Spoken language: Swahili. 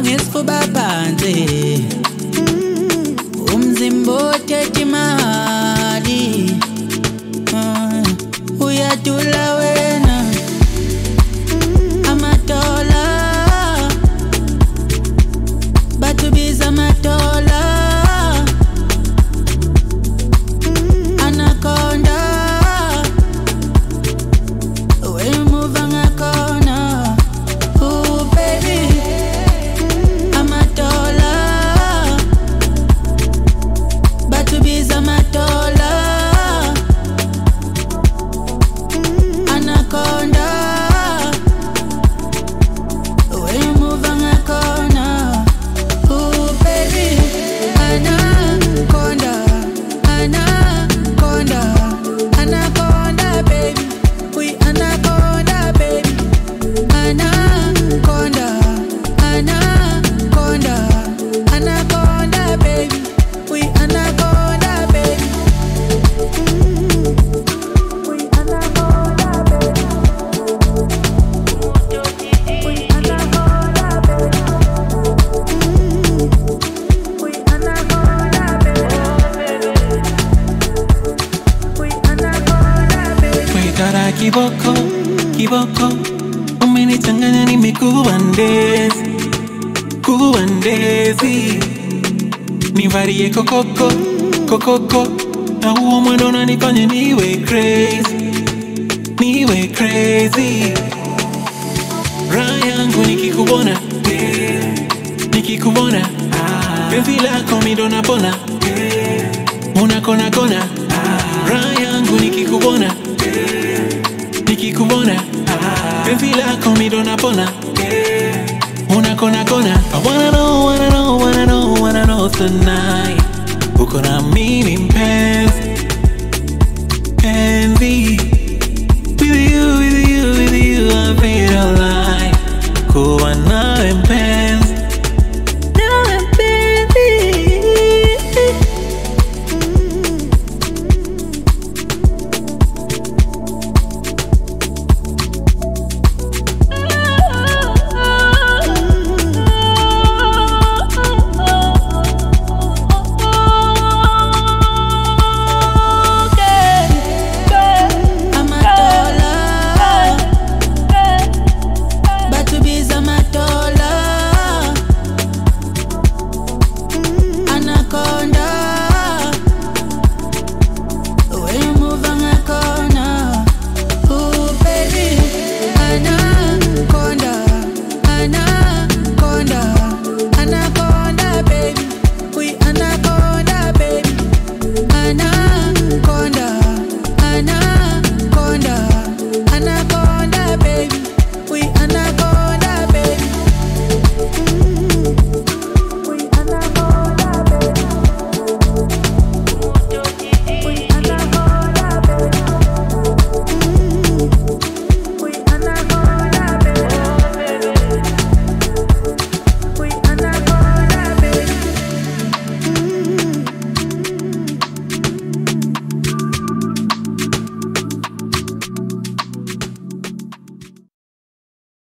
ngesifuba phansi umzimba othethe imali uyadula wena amatola batubiza amatola anaconda we move angakona baby amatola batubiza amatola anaconda we move angakona baby anaconda anaconda anaconda baby we anaconda baby anaconda anaconda anaconda baby we anaconda baby we anaconda baby we anaconda baby we anaconda baby we anaconda baby Wetara kiboko, kiboko umenichanganya nimekubandezi, kubandezi nivarie kokoko, kokoko na huo mwendo unanifanya niwe crazy, niwe crazy. Raha yangu nikikubona, nikikubona penzi lako mi ndo napona, unakona kona. Raha yangu nikikubona, nikikubona penzi lako mi ndo napona, unakona kona. I wanna know, wanna know, wanna know, wanna know tonight uko na mimi mpenzi, penzi. With you, with you, with you I feel alive. Kuwa nawe mpenzi.